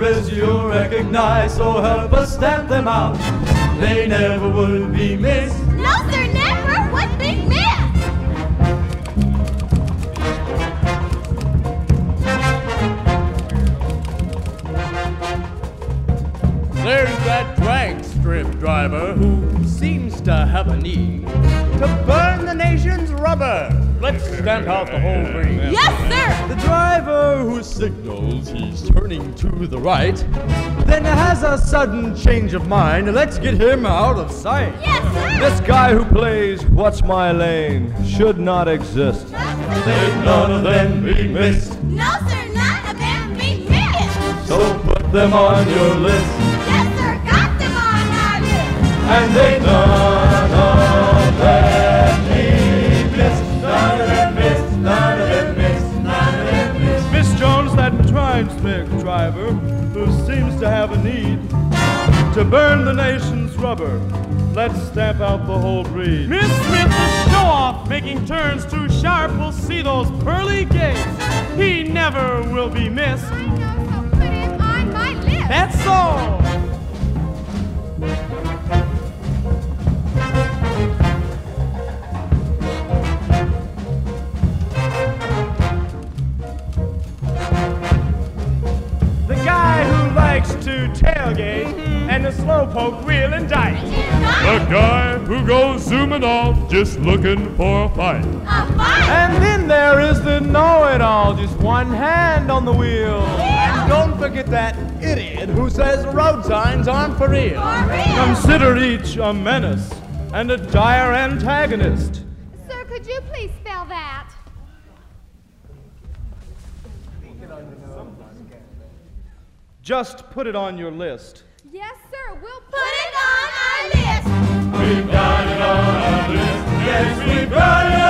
as you'll recognize, so help us stamp them out. They never would be missed. No, sir, never would be missed. There's that drag strip driver who seems to have a need to burn the nation's rubber. Let's stamp out the whole breed. Yes, sir. The driver who signals he's turning to the right, then has a sudden change of mind. Let's get him out of sight. Yes, sir. This guy who plays What's My Lane should not exist. Let none of them be missed. No, sir, none of them be missed. So put them on your list. Yes, sir, got them on our list. And they none of them be missed. None of them missed. None of them missed. None of them missed. Miss Jones, that tribe-stick driver who seems to have a need to burn the nation's rubber. Let's stamp out the whole breed. Miss Smith, the show-off, making turns too sharp, will see those pearly gates. He never will be missed. I know, so put him on my list. That's so. The guy who likes to tailgate and the slowpoke wheel and dike. The guy who goes zooming off just looking for a fight. A fight. And then there is the know-it-all, just one hand on the wheel. And don't forget that idiot who says road signs aren't for real. For real. Consider each a menace and a dire antagonist. Sir, could you please spell that? Just put it on your list. Yes, sir, we'll put it on our list. We've got it on our list. Yes, we've got it